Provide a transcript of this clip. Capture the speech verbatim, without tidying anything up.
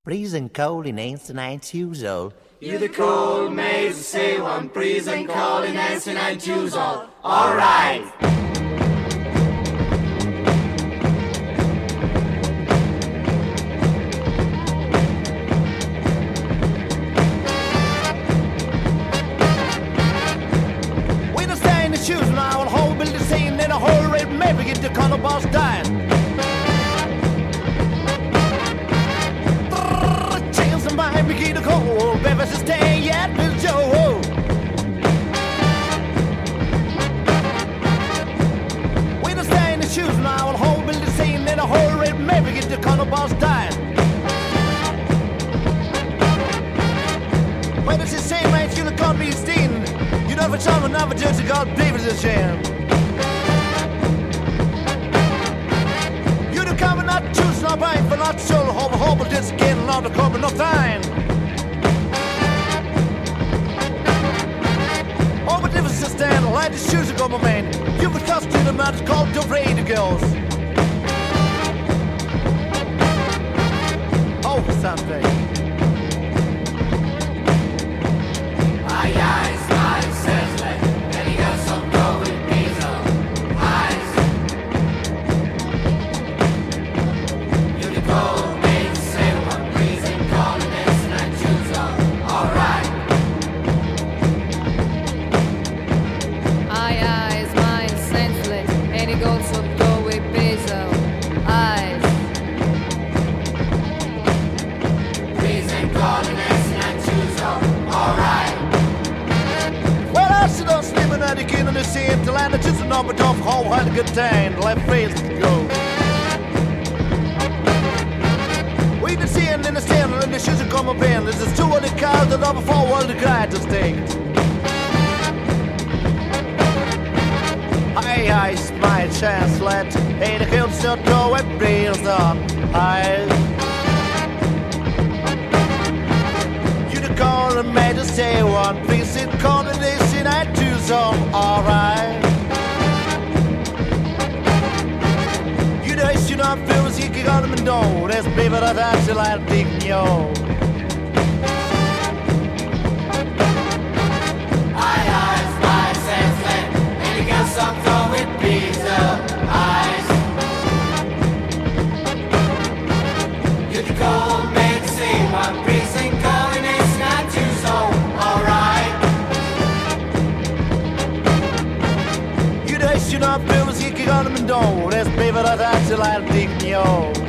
Freezing cold in eighty-nine years old. You the cold maze, say one, freezing cold in eighty-nine years old. All right. We don't stay in the shoes now, and whole building scene in a whole red maybe get the corner boss dying. We get a cold, baby, stay yet, Bill Joe. We don't stay in the shoes now, and whole building scene in a whole red maybe get the corner boss dying. When it's the same range, you can't be seen. You know, for someone, never just God, David's a shame. You don't come and not choose, not right, but not so, hope, hope, but this again, not the cover, no time. Oh, but if it's a stand, light the shoes go, my man. You've been cost to the man, it's called the radio girls. Oh, for something. My eyes, my senseless, and he got some going diesel. Eyes. You the cold maid, say one, freezing cold in eighty-nine years old. All right. Ai, eyes, mind senseless, and he goes some doorway basil. Eyes. Freezing cold in eighty-nine years old. All right. Well, I sit on sleeping at the king of the scene to land. It's just a number of whole had a good time. The left face to go. We been seeing in the stand and the shoes are coming in. There's just two of the cars that are before all the guys to stay. Hey, I my chance, let ain't a hill still go and breathes up. I you the call and made to say one, please sit call the nation I do some alright. You know, you not feel as you can go to me, no, that's baby that I still I think yo. Something with pizza eyes. You're the cold maid, say one, freezing cold and it's not too so. All right. You know, you not feel as you can go to me, no, that's baby that I still I think yo.